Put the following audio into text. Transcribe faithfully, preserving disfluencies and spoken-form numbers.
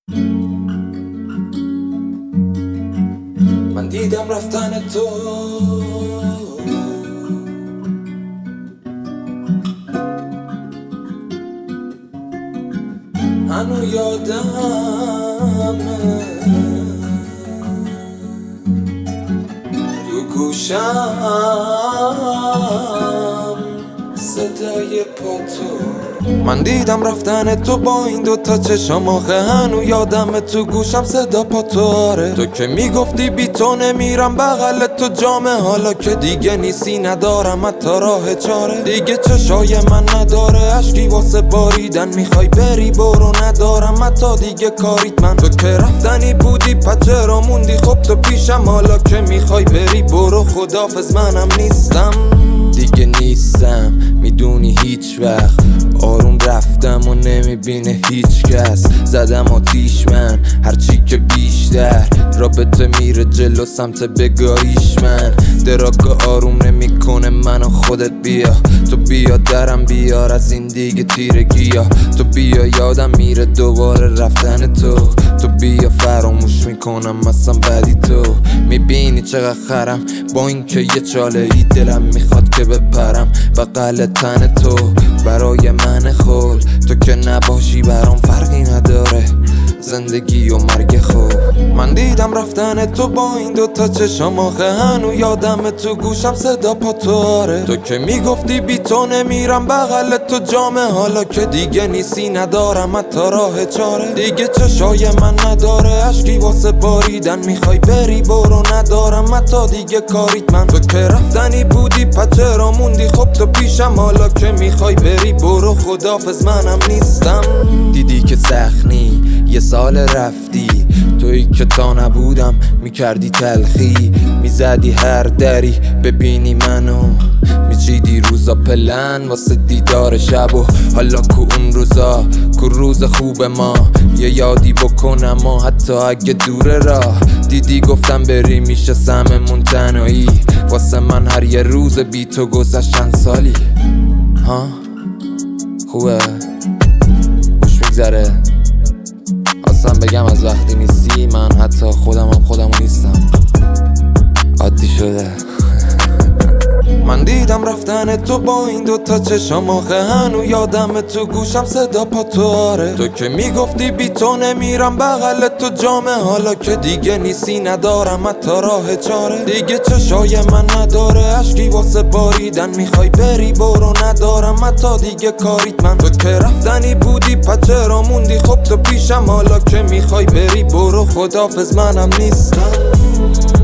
من دیدم رفتن تو، هنو یادمه تو گوشم صدای پاتو. من دیدم رفتن تو با این دوتا چشم آخه هنو یادم تو گوشم صدا پاتو. آره تو که میگفتی بی تو نمیرم بغل تو جامه، حالا که دیگه نیستی ندارم حتی راه چاره. دیگه چشای من نداره عشقی واسه باریدن، میخوای بری برو ندارم حتی دیگه کاریت. من تو که رفتنی بودی پس چرا موندی؟ خب تو پیشم حالا که میخوای بری برو خدافظ منم نیستم دیگه نیستم. میدونی هیچ وقت آروم رفتم و نمیبینه هیچ کس. زدم آتیش من هرچی که بیشتر رابطه میره جلو سمت بگاهیش. من دراگا آروم نمیکنه منو خودت بیا. تو بیا درم بیار از این دیگه تیرگی ها. تو بیا یادم میره دوباره رفتن تو. تو بیا فراموش میکنم اصلا بدی تو. میبینی چقدر خرم با این که یه چاله ای دلم میخواد که بپرم بغل تن تو. برای من خول تو که نباشی برام فرقی نداره زندگی و مرگ خوب. من دیدم رفتن تو با این دوتا چشم آخه هنو یادم تو گوشم صدا پاتو. آره تو که میگفتی بی تو نمیرم بغل تو جامه، حالا که دیگه نیستی ندارم حتی راه چاره. دیگه چشای من نداره عشقی واسه باریدن، میخوای بری برو ندارم حتی دیگه کاریت. من تو که رفتنی بودی پس چرا موندی؟ خب تو پیشم حالا که میخوای بری برو خدافظ منم نیستم. دیدی که سخنی یه سال رفتی، تویی که تا نبودم میکردی تلخی. میزدی هر دری ببینی منو، میچیدی روزا پلن واسه دیدار شب. و حالا کو اون روزا کو روز خوب ما یه یادی بکنم و حتی اگه دوره راه. دیدی گفتم بری میشه سممون تنهایی. واسه من هر یه روز بی تو گذشت چند سالی. ها خوبه خوش میگذره. اصلا بگم از وقتی نیستی من حتی خودم هم خودمو نیستم. عادی شده. من دیدم رفتن تو با این دوتا چشم آخه هنو یادم تو گوشم صدا پاتو. آره تو که میگفتی بی تو نمیرم بغل تو جامه، حالا که دیگه نیستی ندارم حتی راه چاره. دیگه چشای من نداره عشقی واسه باریدن، میخوای بری برو ندارم حتی دیگه کاریت. من تو که رفتنی بودی پس چرا موندی؟ خب تو پیشم حالا که میخوای بری برو خدافظ منم نیستم.